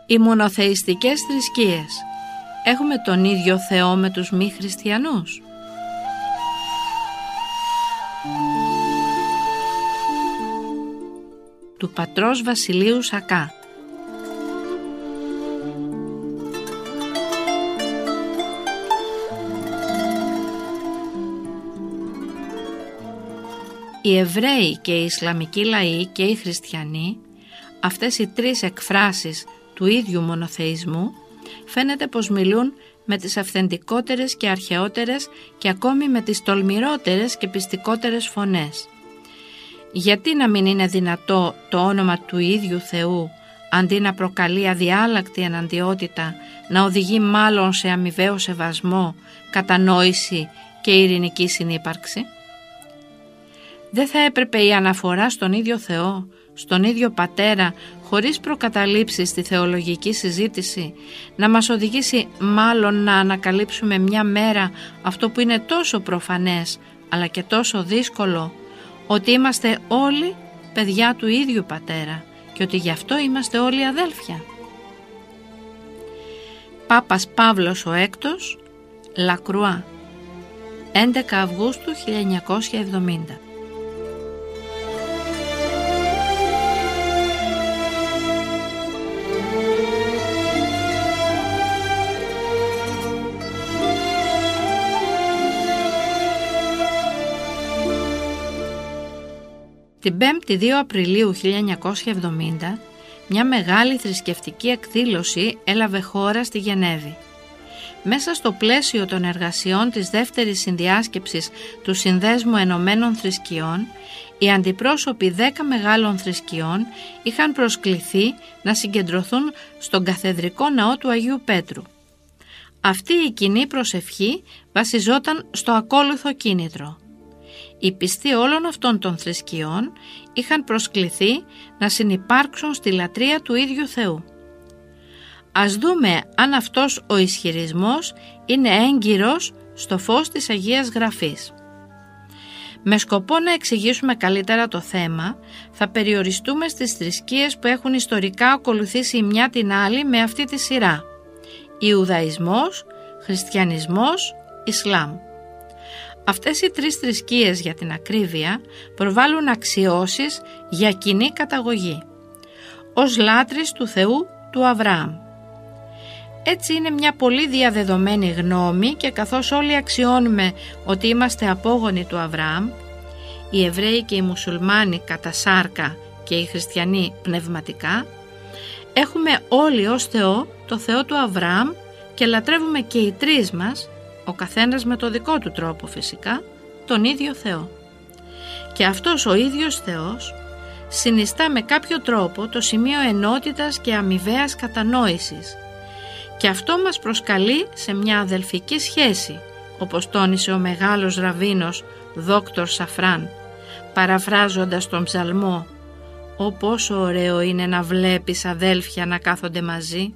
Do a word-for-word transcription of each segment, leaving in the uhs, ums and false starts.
Οι μονοθεϊστικές θρησκείες. Έχουμε τον ίδιο Θεό με τους μη χριστιανούς? Του πατρός Βασιλείου Σακά. Οι Εβραίοι και οι Ισλαμικοί λαοί και οι χριστιανοί, αυτές οι τρεις εκφράσεις του ίδιου μονοθεϊσμού, φαίνεται πως μιλούν με τις αυθεντικότερες και αρχαιότερες και ακόμη με τις τολμηρότερες και πιστικότερες φωνές. Γιατί να μην είναι δυνατό το όνομα του ίδιου Θεού, αντί να προκαλεί αδιάλακτη εναντιότητα, να οδηγεί μάλλον σε αμοιβαίο σεβασμό, κατανόηση και ειρηνική συνύπαρξη? Δεν θα έπρεπε η αναφορά στον ίδιο Θεό, στον ίδιο Πατέρα, χωρίς προκαταλήψεις στη θεολογική συζήτηση, να μας οδηγήσει μάλλον να ανακαλύψουμε μια μέρα αυτό που είναι τόσο προφανές αλλά και τόσο δύσκολο, ότι είμαστε όλοι παιδιά του ίδιου Πατέρα και ότι γι' αυτό είμαστε όλοι αδέλφια? Πάπας Παύλος ο Έκτος, Λακρουά, έντεκα Αυγούστου χίλια εννιακόσια εβδομήντα. Την Πέμπτη δύο Απριλίου χίλια εννιακόσια εβδομήντα μια μεγάλη θρησκευτική εκδήλωση έλαβε χώρα στη Γενέβη. Μέσα στο πλαίσιο των εργασιών της δεύτερης συνδιάσκεψης του Συνδέσμου Ενωμένων Θρησκειών, οι αντιπρόσωποι δέκα μεγάλων θρησκειών είχαν προσκληθεί να συγκεντρωθούν στον καθεδρικό ναό του Αγίου Πέτρου. Αυτή η κοινή προσευχή βασιζόταν στο ακόλουθο κίνητρο. Οι πιστοί όλων αυτών των θρησκειών είχαν προσκληθεί να συνυπάρξουν στη λατρεία του ίδιου Θεού. Ας δούμε αν αυτός ο ισχυρισμός είναι έγκυρος στο φως της Αγίας Γραφής. Με σκοπό να εξηγήσουμε καλύτερα το θέμα, θα περιοριστούμε στις θρησκείες που έχουν ιστορικά ακολουθήσει η μια την άλλη με αυτή τη σειρά: Ιουδαϊσμός, Χριστιανισμός, Ισλάμ. Αυτές οι τρεις θρησκείες, για την ακρίβεια, προβάλλουν αξιώσεις για κοινή καταγωγή, ως λάτρεις του Θεού του Αβραάμ. Έτσι είναι μια πολύ διαδεδομένη γνώμη, και καθώς όλοι αξιώνουμε ότι είμαστε απόγονοι του Αβραάμ, οι Εβραίοι και οι Μουσουλμάνοι κατά σάρκα και οι Χριστιανοί πνευματικά, έχουμε όλοι ως Θεό το Θεό του Αβραάμ και λατρεύουμε και οι τρεις μας, ο καθένας με το δικό του τρόπο φυσικά, τον ίδιο Θεό. Και αυτός ο ίδιος Θεός συνιστά με κάποιο τρόπο το σημείο ενότητας και αμοιβαίας κατανόησης, και αυτό μας προσκαλεί σε μια αδελφική σχέση, όπως τόνισε ο μεγάλος ραβίνος Δόκτωρ Σαφράν, παραφράζοντας τον ψαλμό: «Ω πόσο ωραίο είναι να βλέπεις αδέλφια να κάθονται μαζί».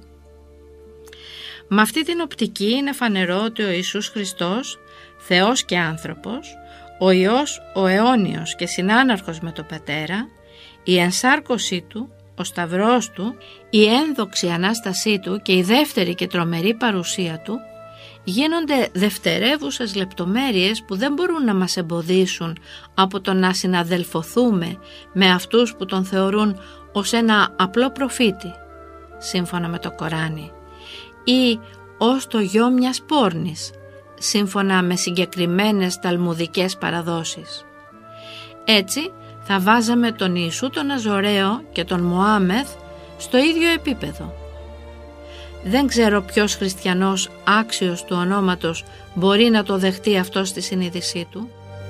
Με αυτή την οπτική είναι φανερό ότι ο Ιησούς Χριστός, Θεός και άνθρωπος, ο Υιός, ο αιώνιος και συνάναρχος με τον Πατέρα, η ενσάρκωσή Του, ο Σταυρός Του, η ένδοξη Ανάστασή Του και η δεύτερη και τρομερή παρουσία Του γίνονται δευτερεύουσες λεπτομέρειες που δεν μπορούν να μας εμποδίσουν από το να συναδελφωθούμε με αυτούς που Τον θεωρούν ως ένα απλό προφήτη, σύμφωνα με το Κοράνι, ή ως το γιο μιας πόρνης, σύμφωνα με συγκεκριμένες ταλμουδικές παραδόσεις. Έτσι θα βάζαμε τον Ιησού τον Ναζωραίο και τον Μωάμεθ στο ίδιο επίπεδο. Δεν ξέρω ποιος χριστιανός άξιος του ονόματος μπορεί να το δεχτεί αυτό στη συνείδησή του.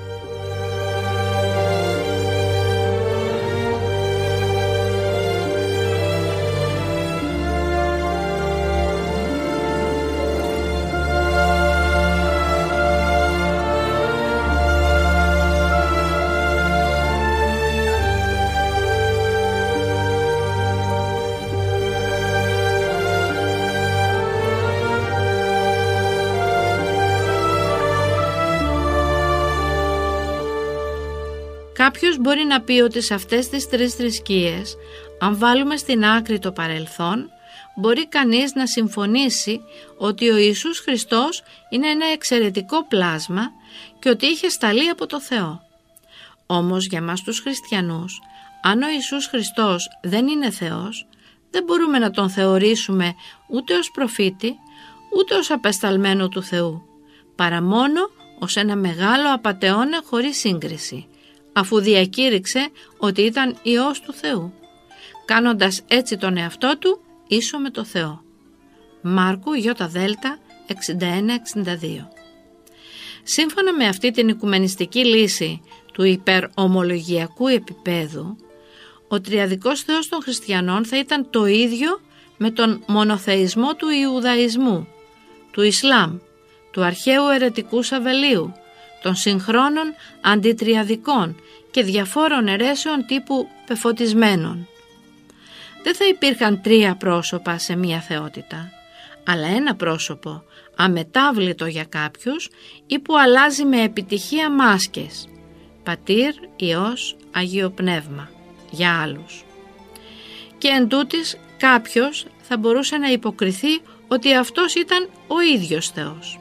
Κάποιος μπορεί να πει ότι σε αυτές τις τρεις θρησκείες, αν βάλουμε στην άκρη το παρελθόν, μπορεί κανείς να συμφωνήσει ότι ο Ιησούς Χριστός είναι ένα εξαιρετικό πλάσμα και ότι είχε σταλεί από το Θεό. Όμως για μας τους χριστιανούς, αν ο Ιησούς Χριστός δεν είναι Θεός, δεν μπορούμε να τον θεωρήσουμε ούτε ως προφήτη, ούτε ως απεσταλμένο του Θεού, παρά μόνο ως ένα μεγάλο απατεώνα χωρίς σύγκριση, αφού διακήρυξε ότι ήταν Υιός του Θεού, κάνοντας έτσι τον εαυτό του ίσο με το Θεό. Μάρκου Ι Δ εξήντα ένα εξήντα δύο. Σύμφωνα με αυτή την οικουμενιστική λύση του υπερομολογιακού επίπεδου, ο τριαδικός Θεός των χριστιανών θα ήταν το ίδιο με τον μονοθεϊσμό του Ιουδαϊσμού, του Ισλάμ, του αρχαίου αιρετικού Σαβελίου, των συγχρόνων αντιτριαδικών και διαφόρων αιρέσεων τύπου πεφωτισμένων. Δεν θα υπήρχαν τρία πρόσωπα σε μία θεότητα, αλλά ένα πρόσωπο αμετάβλητο για κάποιους ή που αλλάζει με επιτυχία μάσκες, Πατήρ, Υιός, Αγίο Πνεύμα, για άλλους. Και εν τούτης κάποιος θα μπορούσε να υποκριθεί ότι αυτός ήταν ο ίδιος Θεός.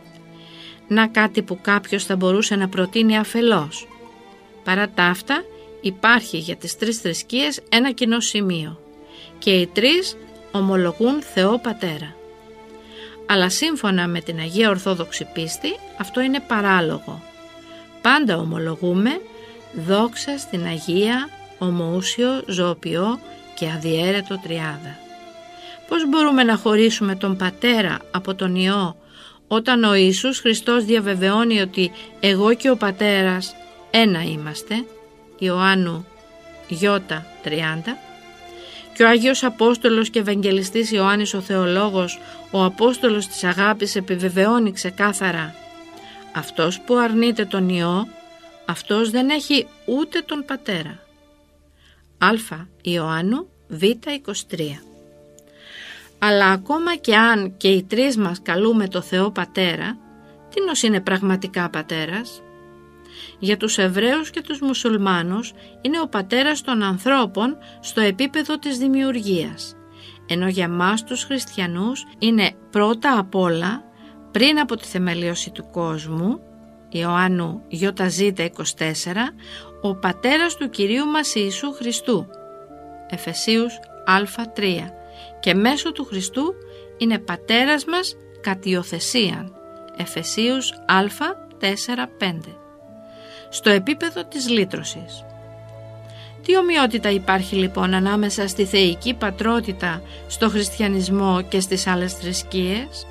Να κάτι που κάποιος θα μπορούσε να προτείνει αφελώς. Παρά τα αυτά υπάρχει για τις τρεις θρησκείες ένα κοινό σημείο και οι τρεις ομολογούν Θεό Πατέρα. Αλλά σύμφωνα με την Αγία Ορθόδοξη πίστη αυτό είναι παράλογο. Πάντα ομολογούμε δόξα στην Αγία, Ομοούσιο, Ζωοποιό και Αδιέρετο Τριάδα. Πώς μπορούμε να χωρίσουμε τον Πατέρα από τον Υιό όταν ο Ιησούς Χριστός διαβεβαιώνει ότι εγώ και ο Πατέρας ένα είμαστε, Ιωάννου Ι τριάντα, και ο Άγιος Απόστολος και Ευαγγελιστής Ιωάννης ο Θεολόγος, ο Απόστολος της Αγάπης, επιβεβαιώνει ξεκάθαρα αυτός που αρνείται τον Υιό, αυτός δεν έχει ούτε τον Πατέρα. Α Ιωάννου Β είκοσι τρία. Αλλά ακόμα και αν και οι τρεις μας καλούμε το Θεό Πατέρα, τίνος είναι πραγματικά Πατέρας? Για τους Εβραίους και τους Μουσουλμάνους είναι ο Πατέρας των ανθρώπων στο επίπεδο της δημιουργίας, ενώ για μας τους χριστιανούς είναι πρώτα απ' όλα, πριν από τη θεμελίωση του κόσμου, Ιωάννου Ι Ζ είκοσι τέσσερα, ο Πατέρας του Κυρίου μας Ιησού Χριστού, Εφεσίους Α τρία, και μέσω του Χριστού είναι Πατέρας μας κατ' υιοθεσίαν, Εφεσίους Α τέσσερα πέντε. Στο επίπεδο της λύτρωσης. Τι ομοιότητα υπάρχει λοιπόν ανάμεσα στη θεϊκή πατρότητα, στο χριστιανισμό και στις άλλες θρησκείες?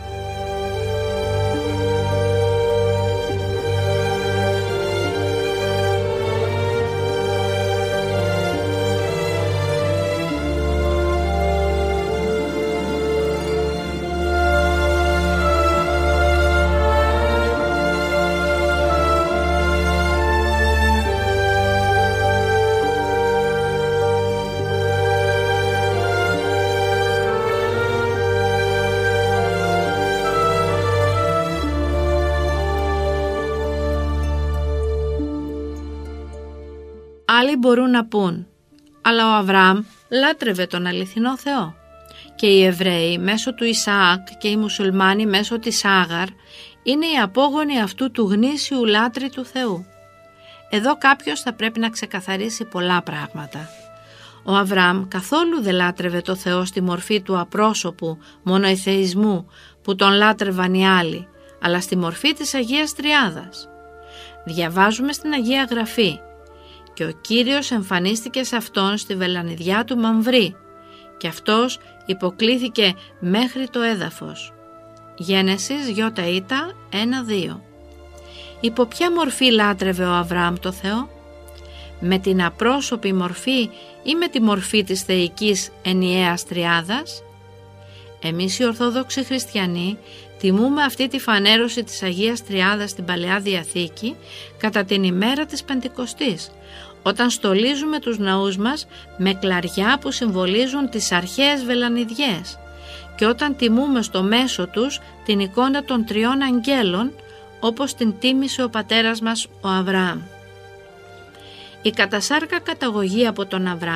Άλλοι μπορούν να πούν, αλλά ο Αβραάμ λάτρευε τον αληθινό Θεό και οι Εβραίοι μέσω του Ισαάκ και οι Μουσουλμάνοι μέσω της Άγαρ είναι οι απόγονοι αυτού του γνήσιου λάτρη του Θεού. Εδώ κάποιος θα πρέπει να ξεκαθαρίσει πολλά πράγματα. Ο Αβραάμ καθόλου δεν λάτρευε το Θεό στη μορφή του απρόσωπου μονοϊθεϊσμού που τον λάτρευαν οι άλλοι, αλλά στη μορφή της Αγίας Τριάδας. Διαβάζουμε στην Αγία Γραφή: «Και ο Κύριος εμφανίστηκε σε αυτόν στη βελανιδιά του Μαμβρή και αυτός υποκλήθηκε μέχρι το έδαφος». Γένεσης Ι ένα δύο. Υπό ποια μορφή λάτρευε ο Αβραάμ το Θεό? Με την απρόσωπη μορφή ή με τη μορφή της θεϊκής ενιαίας τριάδας? Εμείς οι Ορθόδοξοι Χριστιανοί τιμούμε αυτή τη φανέρωση της Αγίας Τριάδας στην Παλαιά Διαθήκη κατά την ημέρα της Πεντηκοστής, όταν στολίζουμε τους ναούς μας με κλαριά που συμβολίζουν τις αρχαίες βελανιδιές και όταν τιμούμε στο μέσο τους την εικόνα των τριών αγγέλων, όπως την τίμησε ο πατέρας μας ο Αβραάμ. Η κατασάρκα καταγωγή από τον Αβραάμ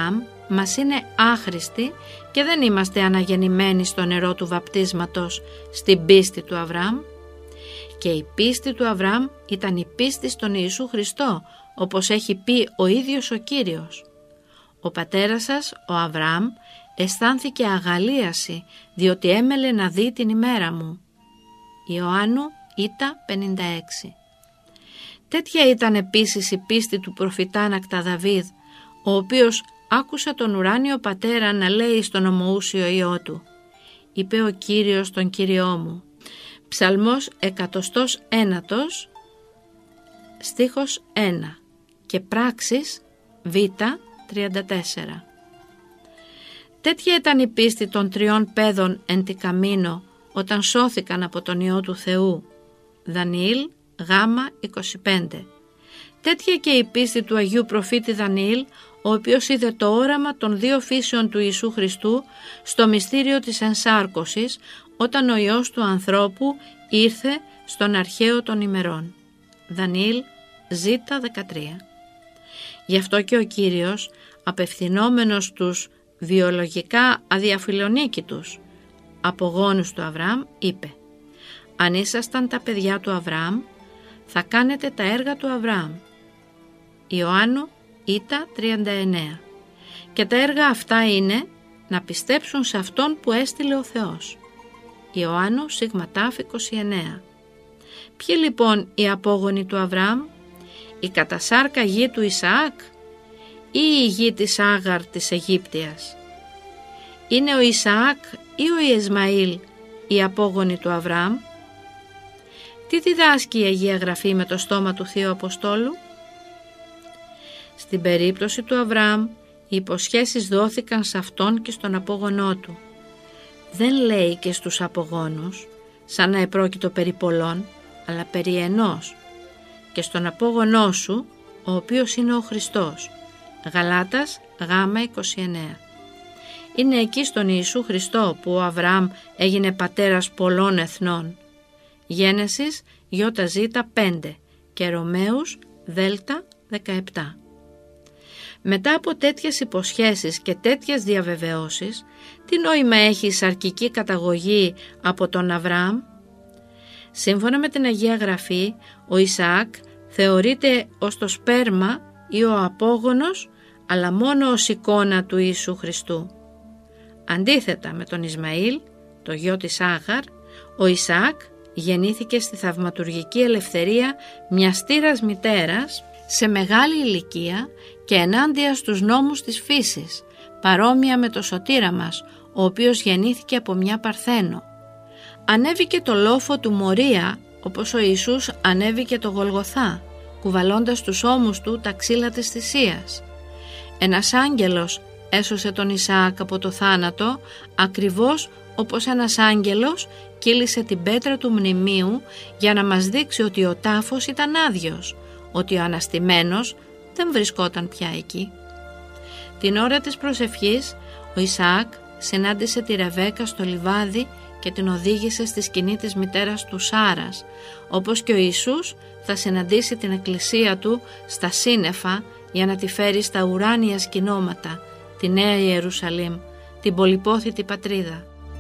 μας είναι άχρηστη και δεν είμαστε αναγεννημένοι στο νερό του βαπτίσματος στην πίστη του Αβραάμ. Και η πίστη του Αβραάμ ήταν η πίστη στον Ιησού Χριστό, όπως έχει πει ο ίδιος ο Κύριος. Ο πατέρας σας, ο Αβραάμ, αισθάνθηκε αγαλίαση, διότι έμελε να δει την ημέρα μου. Ιωάννου Ήτα πενήντα έξι. Τέτοια ήταν επίσης η πίστη του προφητά Νακταδαβίδ, ο οποίος άκουσε τον ουράνιο πατέρα να λέει στον ομοούσιο Υιό του: «Είπε ο Κύριος τον Κύριό μου». Ψαλμός εκατοστός ένατος, στίχος ένα και πράξεις Β τριάντα τέσσερα. Τέτοια ήταν η πίστη των τριών παιδών εν τη καμίνο όταν σώθηκαν από τον Υιό του Θεού. Δανιήλ Γ είκοσι πέντε. Τέτοια και η πίστη του Αγίου Προφήτη Δανιήλ, ο οποίος είδε το όραμα των δύο φύσεων του Ιησού Χριστού στο μυστήριο της ενσάρκωσης, όταν ο Υιός του ανθρώπου ήρθε στον αρχαίο των ημερών. Δανιήλ Ζ δεκατρία. Γι' αυτό και ο Κύριος, απευθυνόμενος στους βιολογικά αδιαφιλονίκητους απογόνους του Αβραάμ, είπε: «Αν ήσασταν τα παιδιά του Αβραάμ, θα κάνετε τα έργα του Αβραάμ». Ιωάννου Ήτα τριάντα εννέα. Και τα έργα αυτά είναι να πιστέψουν σε Αυτόν που έστειλε ο Θεός. Ιωάννου Σιγματάφ είκοσι εννέα. Ποιοι λοιπόν οι απόγονοι του Αβραάμ? Η κατασάρκα γη του Ισαάκ ή η γη της Άγαρ της Αιγύπτιας? Είναι ο Ισαάκ ή ο Ισμαήλ οι απόγονοι του Αβραάμ? Τι διδάσκει η Αγία Γραφή με το στόμα του Θείου Αποστόλου? Στην περίπτωση του Αβραάμ, οι υποσχέσεις δόθηκαν σε αυτόν και στον απόγονό του. Δεν λέει και στους απογόνους, σαν να επρόκειτο περί πολλών, αλλά περί ενός, και στον απόγονό σου, ο οποίος είναι ο Χριστός. Γαλάτας Γ είκοσι εννέα. Είναι εκεί στον Ιησού Χριστό που ο Αβραάμ έγινε πατέρας πολλών εθνών. Γένεσης Ι Ζ πέντε και Ρωμαίους Δ δεκαεπτά. Μετά από τέτοιες υποσχέσεις και τέτοιες διαβεβαιώσεις, τι νόημα έχει η σαρκική καταγωγή από τον Αβραάμ? Σύμφωνα με την Αγία Γραφή, ο Ισαάκ θεωρείται ως το σπέρμα ή ο απόγονος, αλλά μόνο ως εικόνα του Ιησού Χριστού. Αντίθετα με τον Ισμαήλ, το γιο της Άγαρ, ο Ισαάκ γεννήθηκε στη θαυματουργική ελευθερία μιας στήρας μητέρας σε μεγάλη ηλικία και ενάντια στους νόμους της φύσης, παρόμοια με το σωτήρα μας, ο οποίος γεννήθηκε από μια Παρθένο. Ανέβηκε το λόφο του Μορία, όπως ο Ιησούς ανέβηκε το Γολγοθά, κουβαλώντας τους ώμους του τα ξύλα της θυσίας. Ένας άγγελος έσωσε τον Ισαάκ από το θάνατο, ακριβώς όπως ένας άγγελος κύλησε την πέτρα του μνημείου για να μας δείξει ότι ο τάφος ήταν άδειος, ότι ο αναστημένος δεν βρισκόταν πια εκεί. Την ώρα της προσευχής, ο Ισαάκ συνάντησε τη Ρεβέκα στο λιβάδι και την οδήγησε στη σκηνή της μητέρας του Σάρας, όπως και ο Ιησούς θα συναντήσει την εκκλησία του στα σύννεφα για να τη φέρει στα ουράνια σκηνώματα, τη Νέα Ιερουσαλήμ, την πολυπόθητη πατρίδα.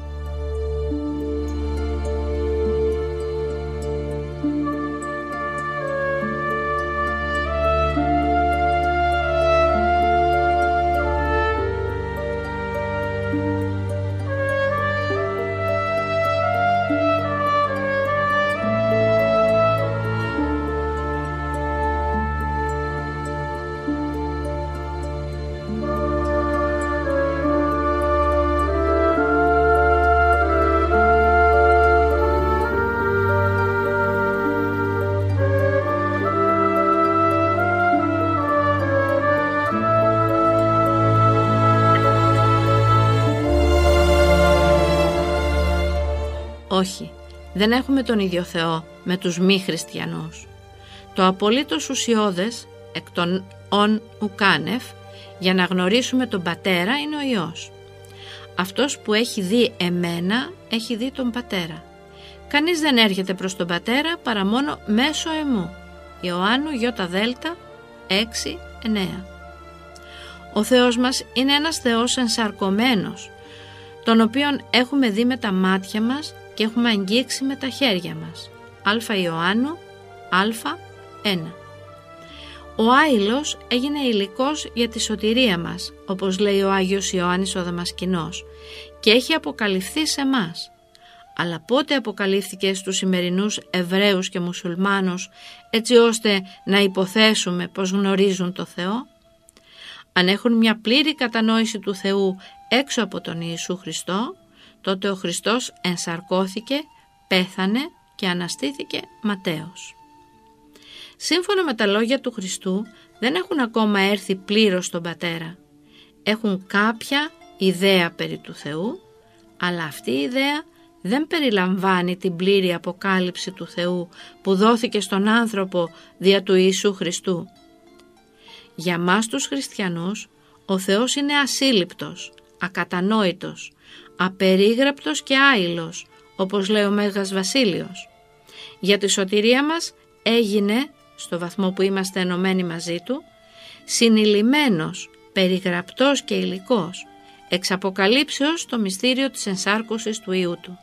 Όχι, δεν έχουμε τον ίδιο Θεό με τους μη χριστιανούς. Το απολύτως ουσιώδες εκ των ον ουκάνευ για να γνωρίσουμε τον Πατέρα είναι ο Υιός. Αυτός που έχει δει εμένα έχει δει τον Πατέρα. Κανείς δεν έρχεται προς τον Πατέρα παρά μόνο μέσω εμού. Ιωάννου Ι Δ έξι εννέα. Ο Θεός μας είναι ένας Θεός ενσαρκωμένος, τον οποίον έχουμε δει με τα μάτια μας και έχουμε αγγίξει με τα χέρια μας. Α Ιωάννου, Α ένα. Ο άειλος έγινε υλικός για τη σωτηρία μας, όπως λέει ο Άγιος Ιωάννης ο Δαμασκηνός, και έχει αποκαλυφθεί σε μας. Αλλά πότε αποκαλύφθηκε στους σημερινούς Εβραίους και Μουσουλμάνους, έτσι ώστε να υποθέσουμε πως γνωρίζουν το Θεό? Αν έχουν μια πλήρη κατανόηση του Θεού έξω από τον Ιησού Χριστό, τότε ο Χριστός ενσαρκώθηκε, πέθανε και αναστήθηκε ματέως. Σύμφωνα με τα λόγια του Χριστού, δεν έχουν ακόμα έρθει πλήρως στον Πατέρα. Έχουν κάποια ιδέα περί του Θεού, αλλά αυτή η ιδέα δεν περιλαμβάνει την πλήρη αποκάλυψη του Θεού που δόθηκε στον άνθρωπο δια του Ιησού Χριστού. Για μας τους χριστιανούς, ο Θεός είναι ασύλληπτος, ακατανόητος, απερίγραπτος και άειλος, όπως λέει ο Μέγας Βασίλειος. Για τη σωτηρία μας έγινε, στο βαθμό που είμαστε ενωμένοι μαζί Του, συνειλημμένος, περιγραπτός και υλικός, εξ αποκαλύψεως το μυστήριο της ενσάρκωσης του Υιού Του.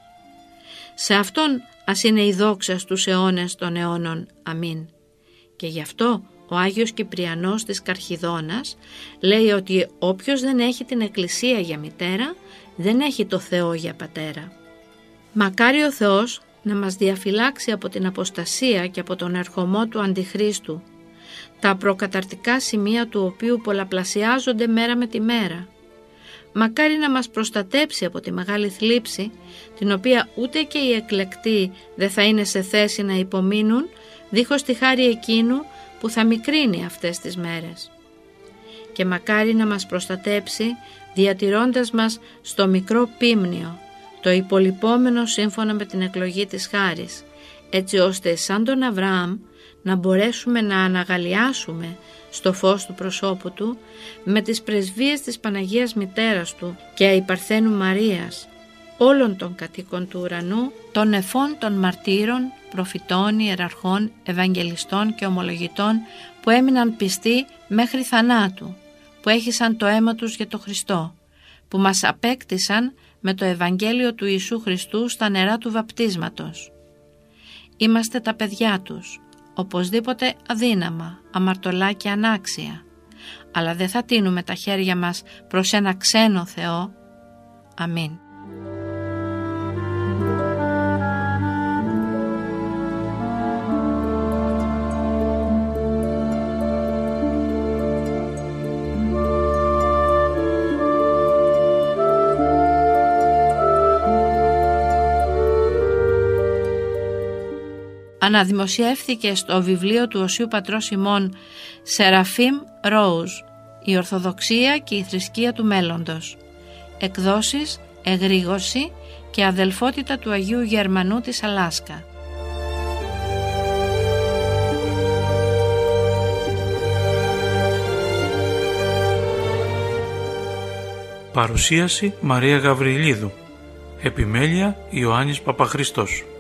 Σε Αυτόν ας είναι η δόξα στους αιώνες των αιώνων. Αμήν. Και γι' αυτό ο Άγιος Κυπριανός της Καρχιδώνας λέει ότι όποιος δεν έχει την Εκκλησία για μητέρα, δεν έχει το Θεό για πατέρα. Μακάρι ο Θεός να μας διαφυλάξει από την αποστασία και από τον ερχομό του Αντιχρίστου, τα προκαταρτικά σημεία του οποίου πολλαπλασιάζονται μέρα με τη μέρα. Μακάρι να μας προστατέψει από τη μεγάλη θλίψη, την οποία ούτε και οι εκλεκτοί δεν θα είναι σε θέση να υπομείνουν, δίχως τη χάρη εκείνου που θα μικρύνει αυτές τις μέρες. Και μακάρι να μας προστατέψει διατηρώντας μας στο μικρό πίμνιο, το υπολοιπόμενο σύμφωνα με την εκλογή της χάρης, έτσι ώστε σαν τον Αβραάμ να μπορέσουμε να αναγαλιάσουμε στο φως του προσώπου Του με τις πρεσβείες της Παναγίας Μητέρας Του και η Παρθένου Μαρίας, όλων των κατοίκων του ουρανού, των νεφών των μαρτύρων, προφητών, ιεραρχών, ευαγγελιστών και ομολογητών που έμειναν πιστοί μέχρι θανάτου, που έχυσαν το αίμα τους για το Χριστό, που μας απέκτησαν με το Ευαγγέλιο του Ιησού Χριστού στα νερά του βαπτίσματος. Είμαστε τα παιδιά Τους, οπωσδήποτε αδύναμα, αμαρτωλά και ανάξια, αλλά δεν θα τίνουμε τα χέρια μας προς ένα ξένο Θεό. Αμήν. Αναδημοσιεύθηκε στο βιβλίο του Οσίου Πατρός ημών Σεραφείμ Ρόουζ, η Ορθοδοξία και η Θρησκεία του Μέλλοντος. Εκδόσεις, εγρήγορση και αδελφότητα του Αγίου Γερμανού της Αλάσκα. Παρουσίαση Μαρία Γαβριλίδου. Επιμέλεια Ιωάννης Παπαχρήστος.